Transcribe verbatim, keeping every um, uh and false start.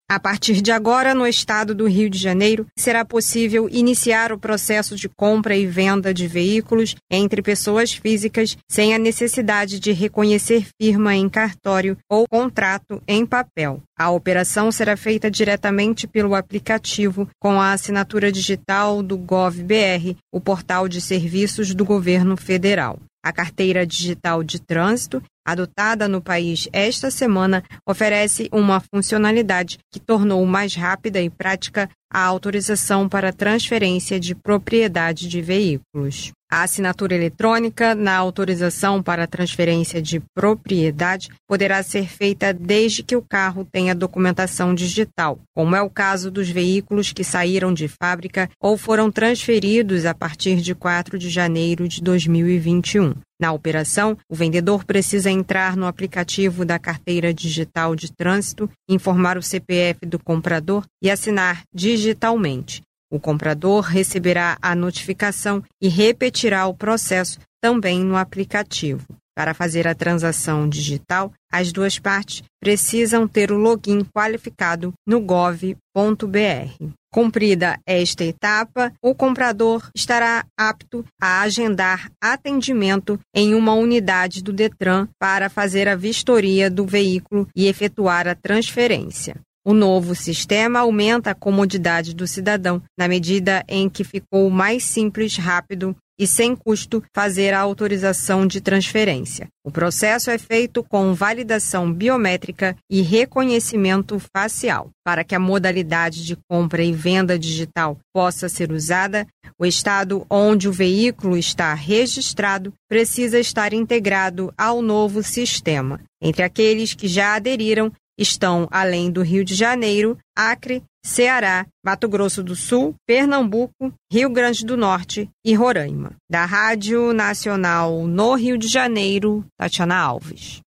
A partir de agora, no estado do Rio de Janeiro, será possível iniciar o processo de compra e venda de veículos entre pessoas físicas sem a necessidade de reconhecer firma em cartório ou contrato em papel. A operação será feita diretamente pelo aplicativo com a assinatura digital do GovBR, o portal de serviços do governo federal. A carteira digital de trânsito, adotada no país esta semana, oferece uma funcionalidade que tornou mais rápida e prática a autorização para transferência de propriedade de veículos. A assinatura eletrônica na autorização para transferência de propriedade poderá ser feita desde que o carro tenha documentação digital, como é o caso dos veículos que saíram de fábrica ou foram transferidos a partir de quatro de janeiro de dois mil e vinte e um. Na operação, o vendedor precisa entrar no aplicativo da carteira digital de trânsito, informar o C P F do comprador e assinar digitalmente. O comprador receberá a notificação e repetirá o processo também no aplicativo. Para fazer a transação digital, as duas partes precisam ter o login qualificado no gov ponto br. Cumprida esta etapa, o comprador estará apto a agendar atendimento em uma unidade do Detran para fazer a vistoria do veículo e efetuar a transferência. O novo sistema aumenta a comodidade do cidadão, na medida em que ficou mais simples, rápido e sem custo fazer a autorização de transferência. O processo é feito com validação biométrica e reconhecimento facial. Para que a modalidade de compra e venda digital possa ser usada, o estado onde o veículo está registrado precisa estar integrado ao novo sistema. Entre aqueles que já aderiram estão, além do Rio de Janeiro, Acre, Ceará, Mato Grosso do Sul, Pernambuco, Rio Grande do Norte e Roraima. Da Rádio Nacional no Rio de Janeiro, Tatiana Alves.